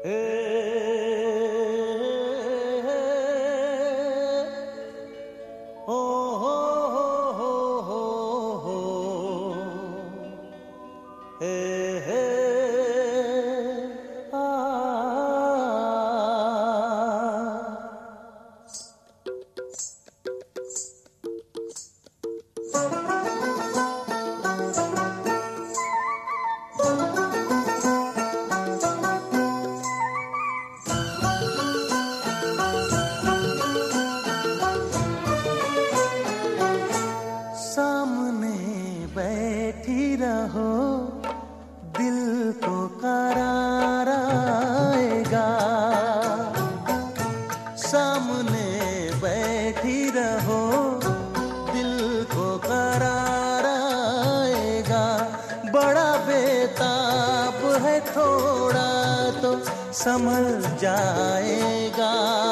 ए, ओ हो हो, ए, आ, सामने बैठी रहो, दिल को करार आएगा। सामने बैठी रहो, दिल को करार आएगा। बड़ा बेताब है थोड़ा तो संभल जाएगा।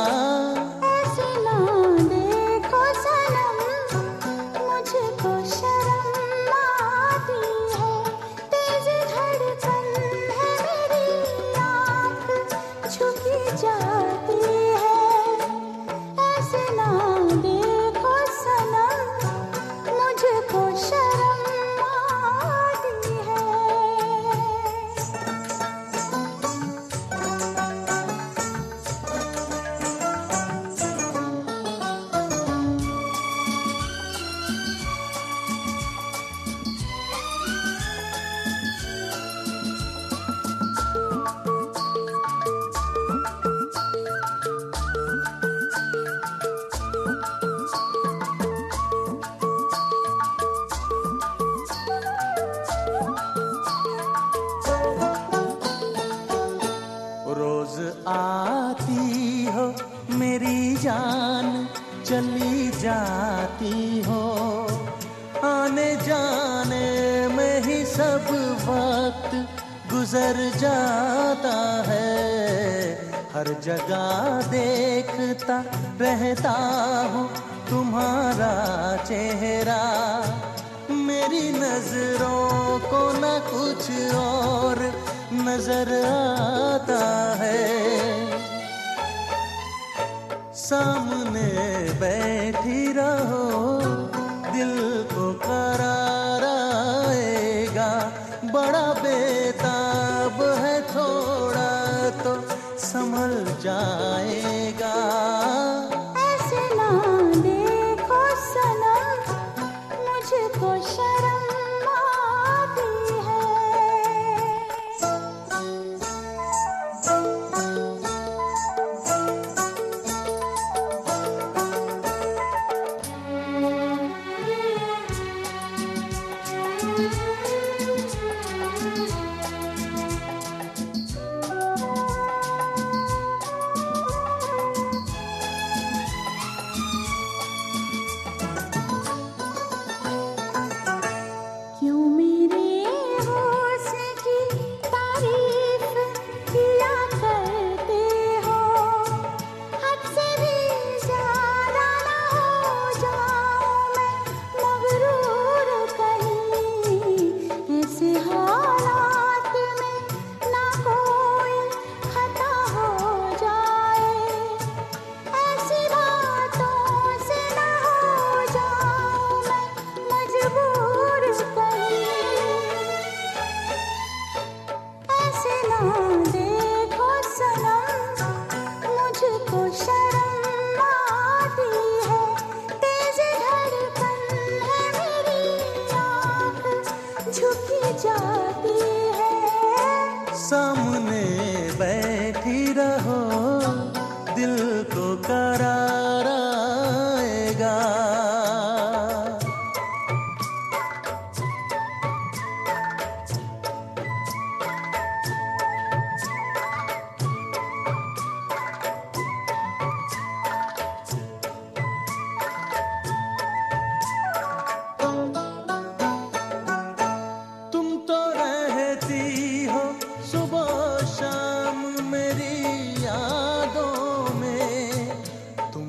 रोज आती हो मेरी जान, चली जाती हो। आने जाने में ही सब वक्त गुजर जाता है। हर जगह देखता रहता हूँ तुम्हारा चेहरा। मेरी नजरों को न कुछ और नजर आता है। सामने बैठी रहो, दिल को करार आएगा। बड़ा बेताब है थोड़ा तो संभल जाएगा। ऐसे ना देखो सनम, मुझको शर्म आती है। सामने बैठी रहो, दिल को करार आएगा। तुम तो रहती हो सुबह शाम मेरी यादों में।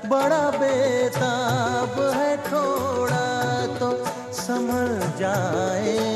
बड़ा बेताब है, थोड़ा तो संभल जाए